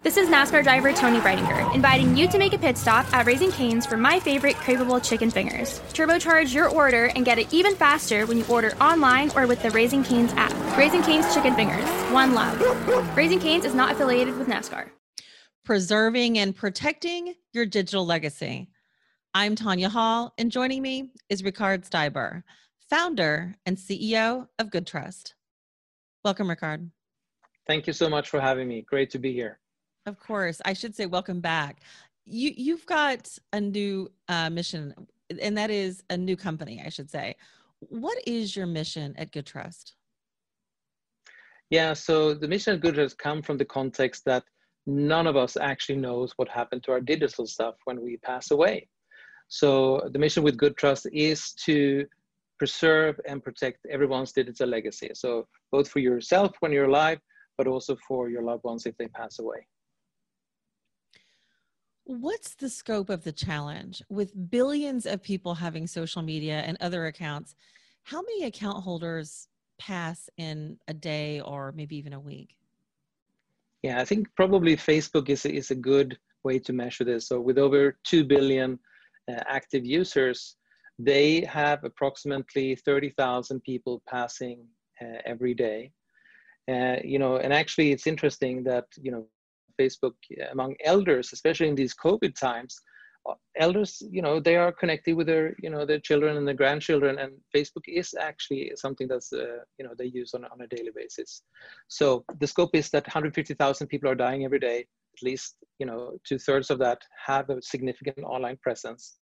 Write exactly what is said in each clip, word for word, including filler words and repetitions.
This is NASCAR driver Tony Breidinger, inviting you to make a pit stop at Raising Cane's for my favorite craveable chicken fingers. Turbocharge your order and get it even faster when you order online or with the Raising Cane's app. Raising Cane's Chicken Fingers, one love. Raising Cane's is not affiliated with NASCAR. Preserving and protecting your digital legacy. I'm Tanya Hall, and joining me is Ricard Steiber, founder and C E O of GoodTrust. Welcome, Ricard. Thank you so much for having me. Great to be here. Of course. I should say welcome back. You, you've got a new uh, mission, and that is a new company, I should say. What is your mission at GoodTrust? Yeah, so the mission at GoodTrust come from the context that none of us actually knows what happened to our digital stuff when we pass away. So the mission with GoodTrust is to preserve and protect everyone's digital legacy. So both for yourself when you're alive, but also for your loved ones if they pass away. What's the scope of the challenge? With billions of people having social media and other accounts, how many account holders pass in a day or maybe even a week? Yeah, I think probably Facebook is, is a good way to measure this. So with over two billion uh, active users, they have approximately thirty thousand people passing uh, every day. Uh, you know, and actually it's interesting that, you know, Facebook among elders, especially in these COVID times, elders, you know, they are connected with their, you know, their children and their grandchildren, and Facebook is actually something that's, uh, you know, they use on, on a daily basis. So the scope is that one hundred fifty thousand people are dying every day. At least, you know, two thirds of that have a significant online presence.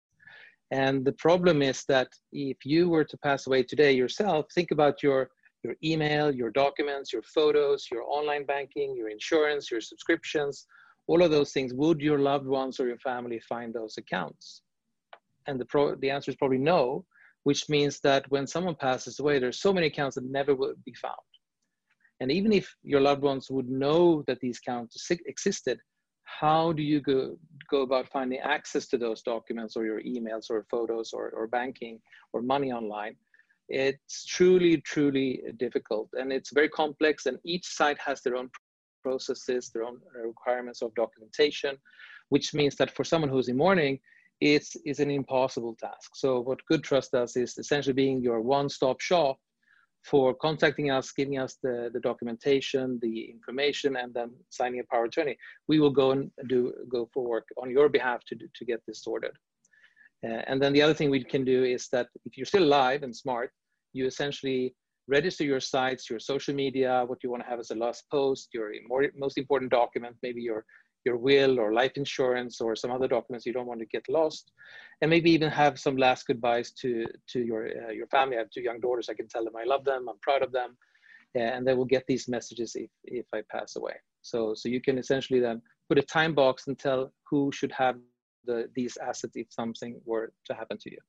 And the problem is that if you were to pass away today yourself, think about your your email, your documents, your photos, your online banking, your insurance, your subscriptions, all of those things. Would your loved ones or your family find those accounts? And the, pro the answer is probably no, which means that when someone passes away, there's so many accounts that never will be found. And even if your loved ones would know that these accounts existed, how do you go, go about finding access to those documents or your emails or photos or, or banking or money online? It's truly, truly difficult, and it's very complex, and each site has their own processes, their own requirements of documentation, which means that for someone who's in mourning, it's, it's an impossible task. So what GoodTrust does is essentially being your one-stop shop for contacting us, giving us the, the documentation, the information, and then signing a power of attorney. We will go and do go for work on your behalf to, to get this sorted. Uh, and then the other thing we can do is that if you're still alive and smart, you essentially register your sites, your social media, what you want to have as a last post, your more, most important document, maybe your, your will or life insurance or some other documents you don't want to get lost. And maybe even have some last goodbyes to, to your, uh, your family. I have two young daughters. I can tell them I love them, I'm proud of them. Uh, and they will get these messages if, if I pass away. So, so you can essentially then put a time box and tell who should have The, these assets if something were to happen to you.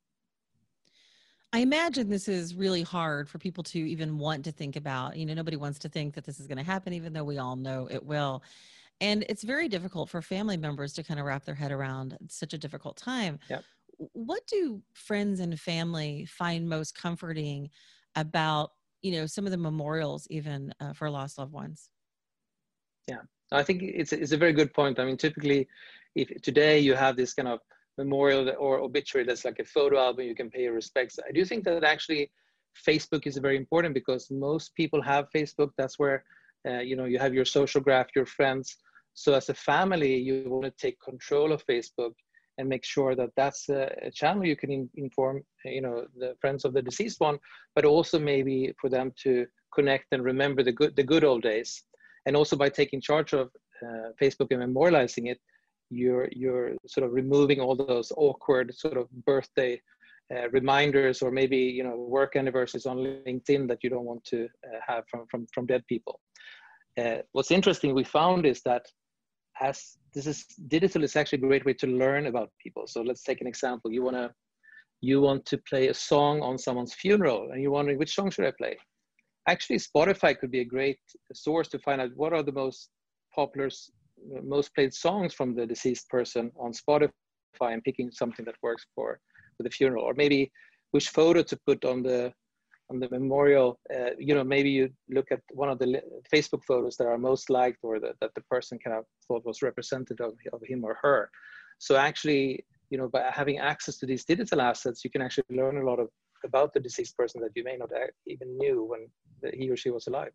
I imagine this is really hard for people to even want to think about. You know, nobody wants to think that this is going to happen, even though we all know it will. And it's very difficult for family members to kind of wrap their head around such a difficult time. Yep. What do friends and family find most comforting about, you know, some of the memorials even uh, for lost loved ones? Yeah, I think it's, it's a very good point. I mean, typically, if today you have this kind of memorial or obituary that's like a photo album, you can pay your respects. I do think that actually Facebook is very important because most people have Facebook. That's where, uh, you know, you have your social graph, your friends. So as a family, you want to take control of Facebook and make sure that that's a, a channel you can in, inform, you know, the friends of the deceased one, but also maybe for them to connect and remember the good, the good old days. And also by taking charge of uh, Facebook and memorializing it, you're, you're sort of removing all those awkward sort of birthday uh, reminders or maybe, you know, work anniversaries on LinkedIn that you don't want to uh, have from, from, from dead people. Uh, what's interesting we found is that as this is digital, it's actually a great way to learn about people. So let's take an example. You want to you want to play a song on someone's funeral and you're wondering, which song should I play? Actually, Spotify could be a great source to find out what are the most popular, most played songs from the deceased person on Spotify and picking something that works for, for the funeral. Or maybe which photo to put on the on the memorial, uh, you know, maybe you look at one of the Facebook photos that are most liked or that, that the person kind of thought was representative of, of him or her. So actually, you know, by having access to these digital assets, you can actually learn a lot of about the deceased person that you may not even knew when he or she was alive.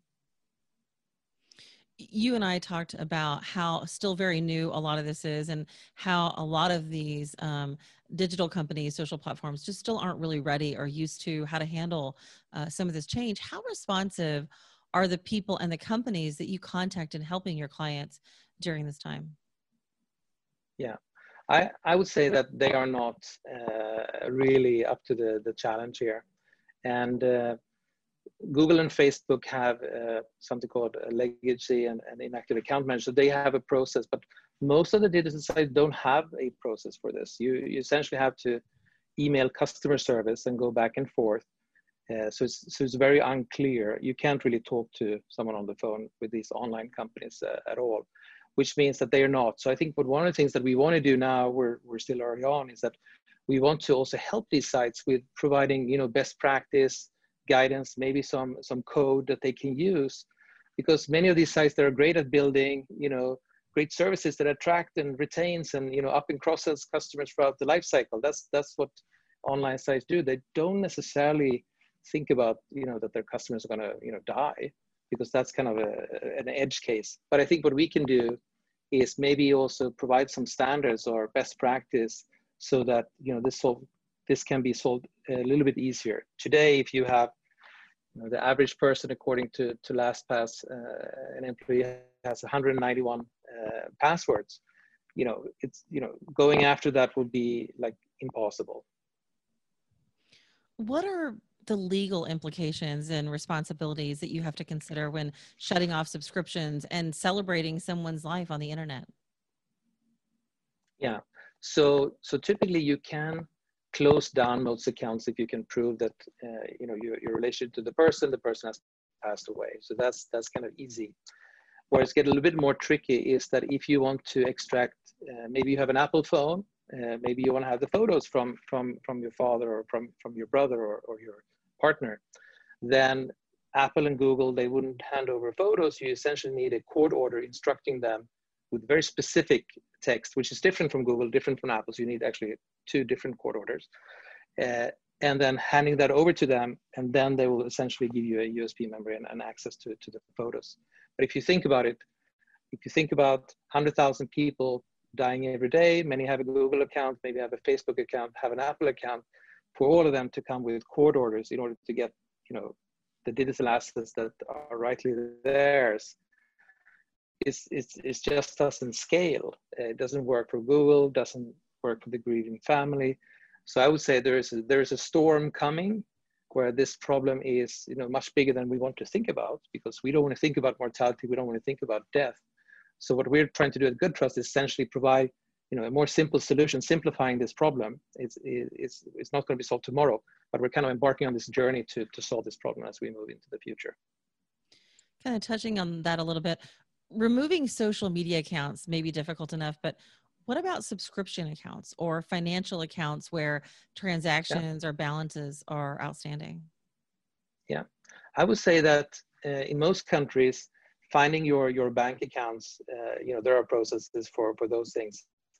You and I talked about how still very new a lot of this is, and how a lot of these um, digital companies, social platforms, just still aren't really ready or used to how to handle uh, some of this change. How responsive are the people and the companies that you contact in helping your clients during this time? Yeah, I, I would say that they are not uh, really up to the, the challenge here. And uh, Google and Facebook have uh, something called a legacy and, and inactive account manager. So they have a process, but most of the digital sites don't have a process for this. You, you essentially have to email customer service and go back and forth. Uh, so, it's, so it's very unclear. You can't really talk to someone on the phone with these online companies uh, at all, which means that they are not. So I think what one of the things that we want to do now, we're, we're still early on, is that we want to also help these sites with providing, you know, best practice, guidance, maybe some some code that they can use, because many of these sites that are great at building, you know, great services that attract and retains and, you know, up and cross-sells customers throughout the life cycle. That's that's what online sites do. They don't necessarily think about, you know, that their customers are going to, you know, die, because that's kind of a, an edge case. But I think what we can do is maybe also provide some standards or best practice so that, you know, this solve this can be solved a little bit easier. Today, if you have, you know, the average person, according to, to LastPass, uh, an employee has one hundred ninety-one uh, passwords, you know, it's, you know, going after that would be like impossible. What are the legal implications and responsibilities that you have to consider when shutting off subscriptions and celebrating someone's life on the internet? Yeah, so, so typically you can close down most accounts if you can prove that uh, you know your, your relation to the person, the person has passed away. So that's that's kind of easy. Where it's get a little bit more tricky is that if you want to extract, uh, maybe you have an Apple phone, uh, maybe you want to have the photos from from from your father or from from your brother or, or your partner, then Apple and Google, they wouldn't hand over photos. You essentially need a court order instructing them with very specific text, which is different from Google, different from Apple. So you need actually two different court orders, uh, and then handing that over to them, and then they will essentially give you a U S B memory and, and access to, to the photos. But if you think about it, if you think about one hundred thousand people dying every day, many have a Google account, maybe have a Facebook account, have an Apple account, for all of them to come with court orders in order to get, you know, the digital assets that are rightly theirs, It's, it's, it's just doesn't scale. It doesn't work for Google, doesn't work for the grieving family. So I would say there is a, there is a storm coming where this problem is, you know, much bigger than we want to think about, because we don't want to think about mortality. We don't want to think about death. So what we're trying to do at GoodTrust is essentially provide, you know, a more simple solution, simplifying this problem. It's, it's, it's not going to be solved tomorrow, but we're kind of embarking on this journey to, to solve this problem as we move into the future. Kind of touching on that a little bit. Removing social media accounts may be difficult enough, but what about subscription accounts or financial accounts where transactions yeah. or balances are outstanding? Yeah, I would say that uh, in most countries, finding your, your bank accounts, uh, you know, there are processes for, for those things.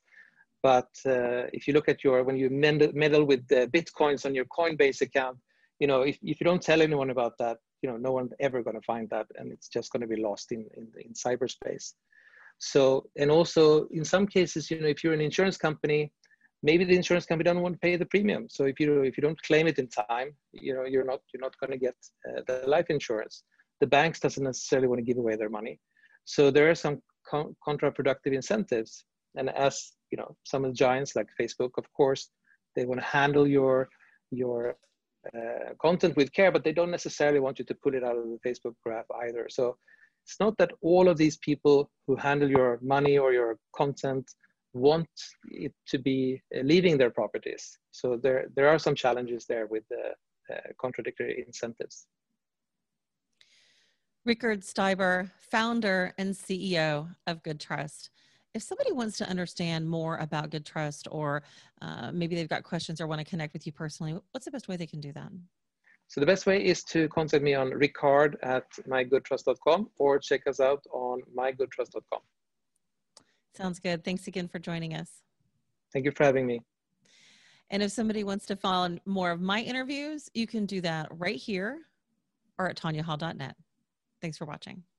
But uh, if you look at your, when you meddle with uh, Bitcoins on your Coinbase account, you know, if, if you don't tell anyone about that, you know, no one's ever going to find that, and it's just going to be lost in, in, in cyberspace. So, and also in some cases, you know, if you're an insurance company, maybe the insurance company doesn't want to pay the premium. So if you if you don't claim it in time, you know, you're not you're not going to get uh, the life insurance. The banks doesn't necessarily want to give away their money. So there are some con counterproductive incentives. And as you know, some of the giants like Facebook, of course, they want to handle your your uh, content with care, but they don't necessarily want you to pull it out of the Facebook graph either. So it's not that all of these people who handle your money or your content want it to be uh, leaving their properties. So there, there are some challenges there with the uh, contradictory incentives. Rickard Steiber, founder and C E O of GoodTrust. If somebody wants to understand more about GoodTrust, or uh, maybe they've got questions or want to connect with you personally, what's the best way they can do that? So the best way is to contact me on ricard at my good trust dot com or check us out on my good trust dot com. Sounds good. Thanks again for joining us. Thank you for having me. And if somebody wants to follow more of my interviews, you can do that right here or at tanya hall dot net. Thanks for watching.